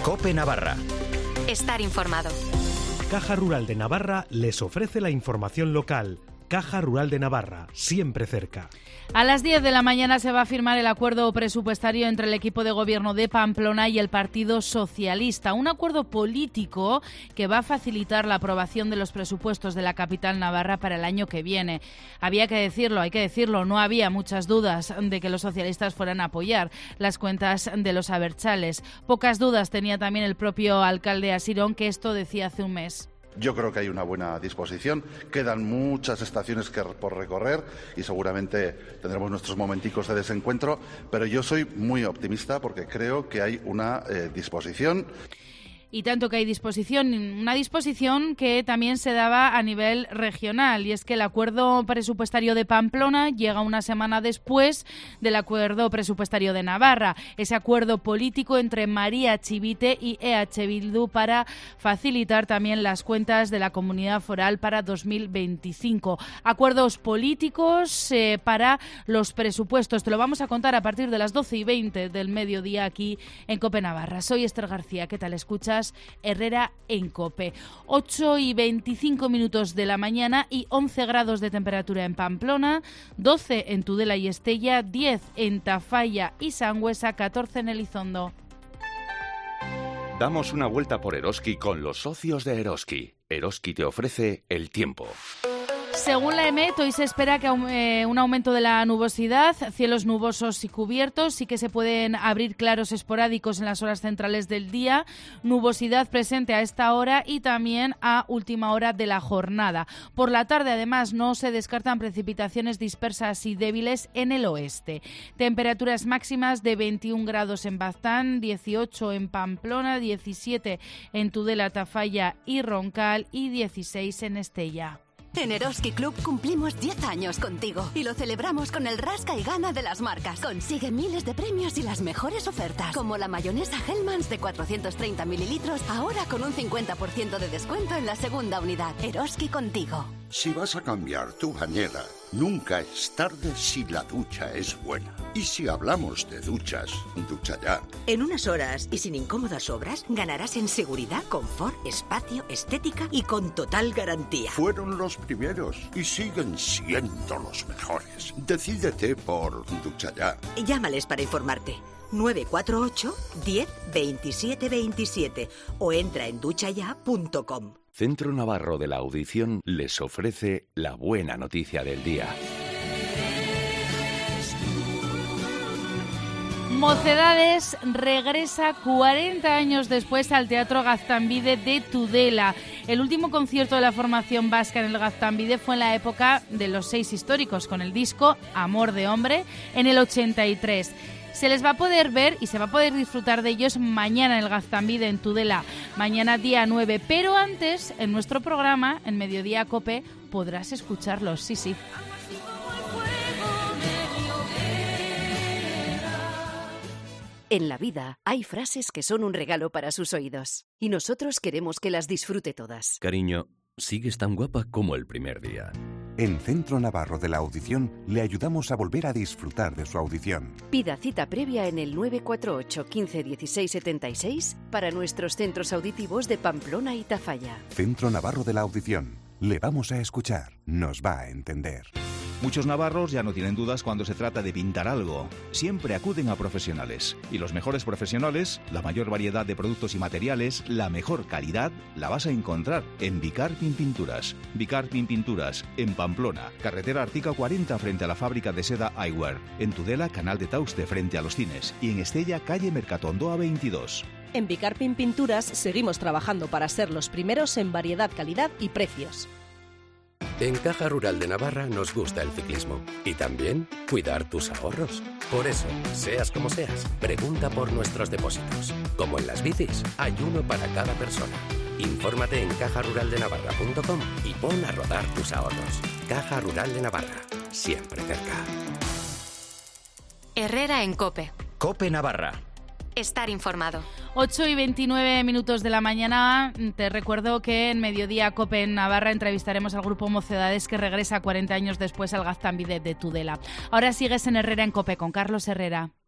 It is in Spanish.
COPE Navarra. Estar informado. Caja Rural de Navarra les ofrece la información local. Caja Rural de Navarra, siempre cerca. A las 10 de la mañana se va a firmar el acuerdo presupuestario entre el equipo de gobierno de Pamplona y el Partido Socialista. Un acuerdo político que va a facilitar la aprobación de los presupuestos de la capital navarra para el año que viene. Había que decirlo, hay que decirlo, no había muchas dudas de que los socialistas fueran a apoyar las cuentas de los abertzales. Pocas dudas tenía también el propio alcalde Asirón, que esto decía hace un mes. Yo creo que hay una buena disposición, quedan muchas estaciones por recorrer y seguramente tendremos nuestros momenticos de desencuentro, pero yo soy muy optimista porque creo que hay una disposición. Y tanto que hay disposición, una disposición que también se daba a nivel regional, y es que el acuerdo presupuestario de Pamplona llega una semana después del acuerdo presupuestario de Navarra, ese acuerdo político entre María Chivite y EH Bildu para facilitar también las cuentas de la comunidad foral para 2025. Acuerdos políticos para los presupuestos. Te lo vamos a contar a partir de las 12:20 del mediodía aquí en COPE Navarra. Soy Esther García, ¿qué tal escuchas? Herrera en COPE. 8:25 de la mañana y 11 grados de temperatura en Pamplona, 12 en Tudela y Estella, 10 en Tafalla y Sangüesa, 14 en Elizondo. Damos una vuelta por Eroski con los socios de Eroski. Eroski te ofrece el tiempo. Según la EMET, hoy se espera que un aumento de la nubosidad, cielos nubosos y cubiertos, sí que se pueden abrir claros esporádicos en las horas centrales del día, nubosidad presente a esta hora y también a última hora de la jornada. Por la tarde, además, no se descartan precipitaciones dispersas y débiles en el oeste. Temperaturas máximas de 21 grados en Baztán, 18 en Pamplona, 17 en Tudela, Tafalla y Roncal y 16 en Estella. En Eroski Club cumplimos 10 años contigo y lo celebramos con el rasca y gana de las marcas. Consigue miles de premios y las mejores ofertas, como la mayonesa Hellmann's de 430 mililitros, ahora con un 50% de descuento en la segunda unidad. Eroski contigo. Si vas a cambiar tu bañera, nunca es tarde si la ducha es buena. Y si hablamos de duchas, ducha ya. En unas horas y sin incómodas obras, ganarás en seguridad, confort, espacio, estética y con total garantía. Fueron los primeros y siguen siendo los mejores. Decídete por ducha ya. Llámales para informarte. 948 10 27 27 o entra en duchaya.com. Centro Navarro de la Audición les ofrece la buena noticia del día. Mocedades regresa 40 años después al Teatro Gaztambide de Tudela. El último concierto de la formación vasca en el Gaztambide fue en la época de los 6 históricos, con el disco Amor de Hombre en el 83. Se les va a poder ver y se va a poder disfrutar de ellos mañana en el Gaztambide en Tudela, mañana día 9. Pero antes, en nuestro programa, en Mediodía COPE, podrás escucharlos, sí. En la vida hay frases que son un regalo para sus oídos y nosotros queremos que las disfrute todas. Cariño, sigues tan guapa como el primer día. En Centro Navarro de la Audición le ayudamos a volver a disfrutar de su audición. Pida cita previa en el 948 15 16 76 para nuestros centros auditivos de Pamplona y Tafalla. Centro Navarro de la Audición. Le vamos a escuchar, nos va a entender. Muchos navarros ya no tienen dudas cuando se trata de pintar algo. Siempre acuden a profesionales. Y los mejores profesionales, la mayor variedad de productos y materiales, la mejor calidad, la vas a encontrar en Bicarpin Pinturas. Bicarpin Pinturas, en Pamplona, carretera Artica 40 frente a la fábrica de seda Eyewear. En Tudela, Canal de Tauste frente a los cines. Y en Estella, calle Mercatondoa 22. En Bicarpin Pinturas seguimos trabajando para ser los primeros en variedad, calidad y precios. En Caja Rural de Navarra nos gusta el ciclismo y también cuidar tus ahorros. Por eso, seas como seas, pregunta por nuestros depósitos. Como en las bicis, hay uno para cada persona. Infórmate en cajaruraldenavarra.com y pon a rodar tus ahorros. Caja Rural de Navarra, siempre cerca. Herrera en COPE. COPE Navarra. Estar informado. 8:29 de la mañana. Te recuerdo que en Mediodía COPE en Navarra entrevistaremos al grupo Mocedades, que regresa 40 años después al Gaztambide de Tudela. Ahora sigues en Herrera en COPE con Carlos Herrera.